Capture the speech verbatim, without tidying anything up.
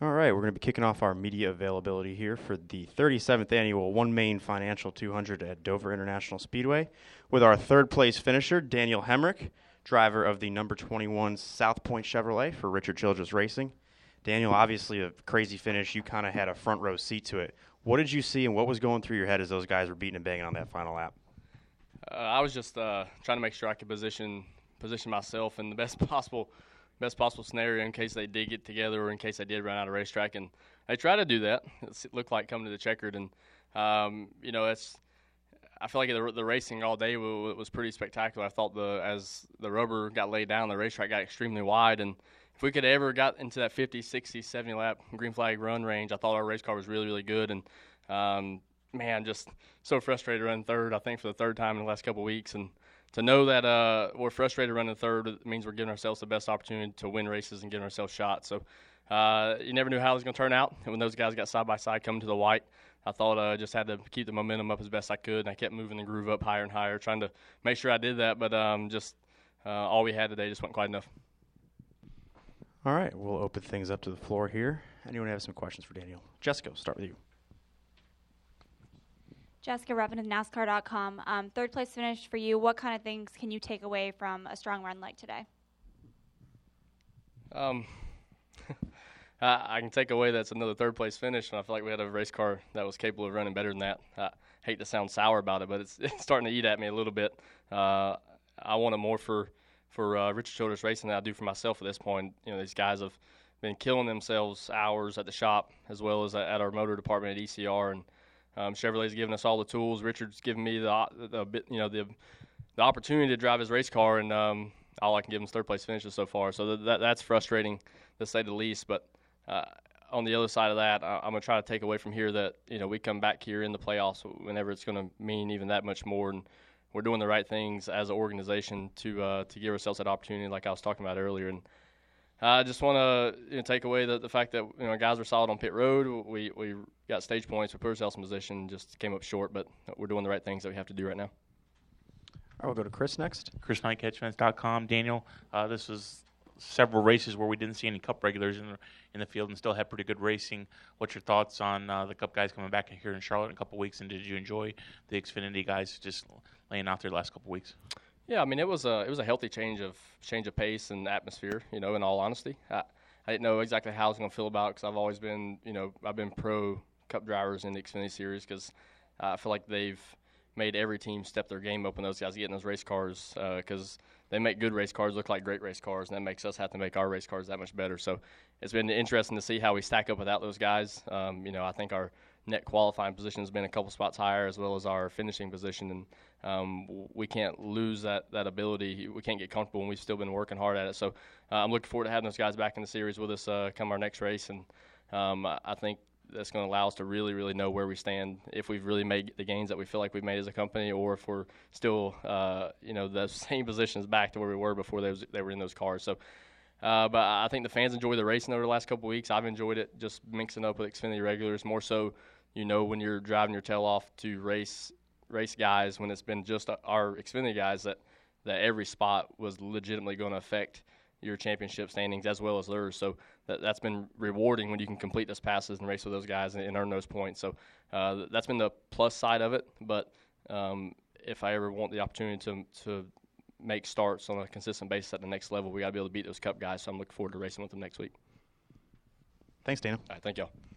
All right, we're going to be kicking off our media availability here for the thirty-seventh annual One Main Financial two hundred at Dover International Speedway with our third place finisher, Daniel Hemrick, driver of the number twenty-one South Point Chevrolet for Richard Childress Racing. Daniel, obviously a crazy finish. You kind of had a front row seat to it. What did you see and what was going through your head as those guys were beating and banging on that final lap? Uh, I was just uh, trying to make sure I could position position myself in the best possible best possible scenario in case they did get together or in case they did run out of racetrack. And they tried to do that. It looked like coming to the checkered. And, um, you know, it's I feel like the, the racing all day was, was pretty spectacular. I thought the as the rubber got laid down, the racetrack got extremely wide. And if we could ever got into that fifty, sixty, seventy lap green flag run range, I thought our race car was really, really good. And, um, man, just so frustrated running third, I think, for the third time in the last couple of weeks. And to know that uh, we're frustrated running third, it means we're giving ourselves the best opportunity to win races and giving ourselves shots. So uh, you never knew how it was going to turn out. And when those guys got side by side coming to the white, I thought I uh, just had to keep the momentum up as best I could. And I kept moving the groove up higher and higher, trying to make sure I did that. But um, just uh, all we had today just wasn't quite enough. All right, we'll open things up to the floor here. Anyone have some questions for Daniel? Jessica, we'll start with you. Jessica Ruffin of NASCAR dot com. Um, third place finish for you. What kind of things can you take away from a strong run like today? Um, I, I can take away that's another third place finish, and I feel like we had a race car that was capable of running better than that. I hate to sound sour about it, but it's, it's starting to eat at me a little bit. Uh, I want it more for for uh, Richard Childress Racing than I do for myself at this point. You know, these guys have been killing themselves hours at the shop as well as at our motor department at E C R, and Um, Chevrolet's given us all the tools. Richard's given me the, the bit, you know, the the opportunity to drive his race car, and um, all I can give him is third place finishes so far. So that that's frustrating to say the least. But uh, on the other side of that, I, I'm gonna try to take away from here that you know we come back here in the playoffs whenever it's gonna mean even that much more, and we're doing the right things as an organization to uh, to give ourselves that opportunity, like I was talking about earlier. And I just want to you know, take away the, the fact that you know guys were solid on pit road. We we got stage points. We put ourselves in position, just came up short. But we're doing the right things that we have to do right now. All right, we'll go to Chris next. Chris Knight, catch fence dot com. Daniel, uh, this was several races where we didn't see any Cup regulars in the, in the field and still had pretty good racing. What's your thoughts on uh, the Cup guys coming back here in Charlotte in a couple weeks? And did you enjoy the Xfinity guys just laying out there the last couple weeks? Yeah, I mean it was a it was a healthy change of change of pace and atmosphere. You know, in all honesty, I, I didn't know exactly how I was going to feel about it because I've always been you know I've been pro Cup drivers in the Xfinity Series because uh, I feel like they've made every team step their game up when those guys get in those race cars because uh, they make good race cars look like great race cars, and that makes us have to make our race cars that much better. So it's been interesting to see how we stack up without those guys. Um, you know, I think our net qualifying position has been a couple spots higher as well as our finishing position, and um, we can't lose that, that ability. We can't get comfortable, and we've still been working hard at it. So uh, I'm looking forward to having those guys back in the series with us uh, come our next race, and um, I think that's going to allow us to really, really know where we stand, if we've really made the gains that we feel like we've made as a company, or if we're still, uh, you know, the same positions back to where we were before they, was, they were in those cars. So, uh, but I think the fans enjoy the racing over the last couple of weeks. I've enjoyed it, just mixing up with Xfinity regulars, more so, you know, when you're driving your tail off to race race guys, when it's been just our Xfinity guys, that, that every spot was legitimately going to affect your championship standings as well as theirs. So that, that's been rewarding when you can complete those passes and race with those guys and, and earn those points. So uh, that's been the plus side of it. But um, if I ever want the opportunity to to make starts on a consistent basis at the next level, we got to be able to beat those Cup guys. So I'm looking forward to racing with them next week. Thanks, Dana. All right, thank y'all.